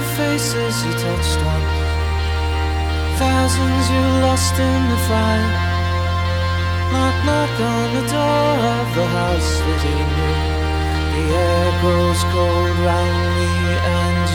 faces you touched once, thousands you lost in the fire. Knock, knock on the door of the house that he knew. The air grows cold round me and